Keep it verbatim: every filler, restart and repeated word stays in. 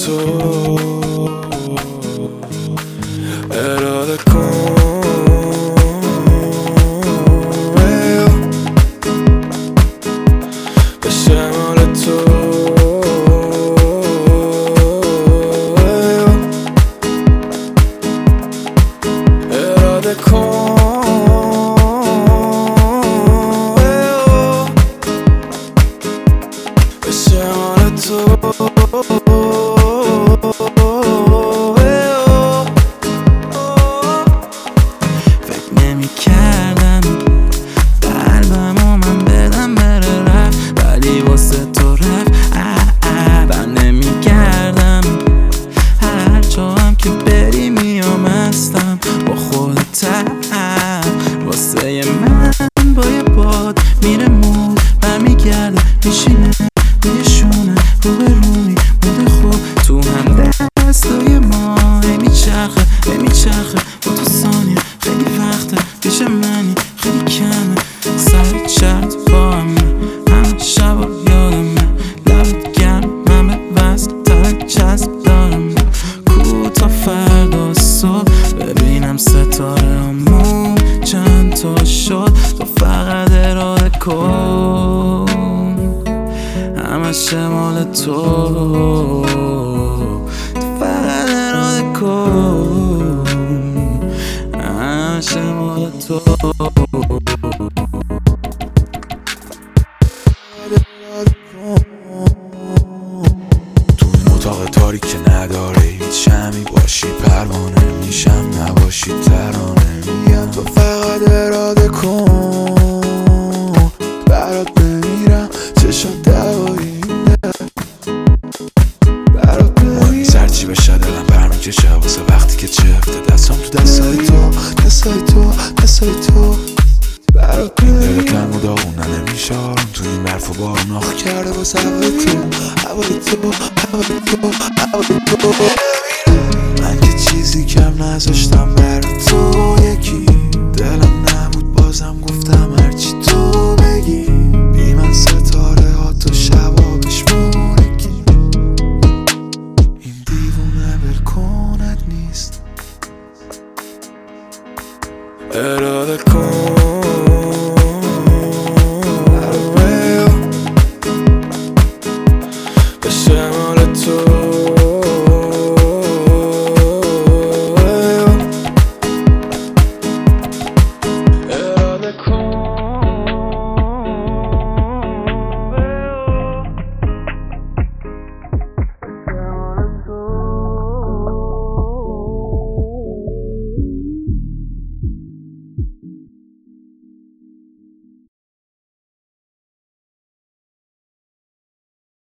تو اراده کن بشه مال تو اراده کن بشه مال تو فکر نمی کردم قلبمو من بدم بره رفت، ولی واسه تو رفت. بر نمی کردم هر جا هم که بری میامستم با خودت. واسه من با یه باد میره مود برمیگرده میشینه روی شونه رو به روی مونده خوب تو هم دستای ما. هی میچرخه هی میچرخه با تو ثانیه خیلی وقته پیش منی خیلی کمه سر چرت با همه همه شبا یادمه لبت گرم من به وصل ترک چسب دارم کو تا فردا صبح ببینم ستاره همون چند تا شد. تو فقط اراده کن همش مال تو، تو فقط اراده کن همش مال تو. تو این اتاق تاریک که نداره هیچ شمی باشی پروانه میشم نباشی ترانه میگم تو فقط اراده کن برات بمیرم چشم دوایی برات بمیرم سرچی بشه دلم پر میکشه واسه وقتی که چفته دستم تو دستای تو دستای تو دستای تو برات بمیرم. این دل کم و داغونه نمیشه آروم تو این برف و بارون آخ کرده واسه هوای تو هوای تو هوای تو هوای تو. من که چیزی کم نذاشتم بر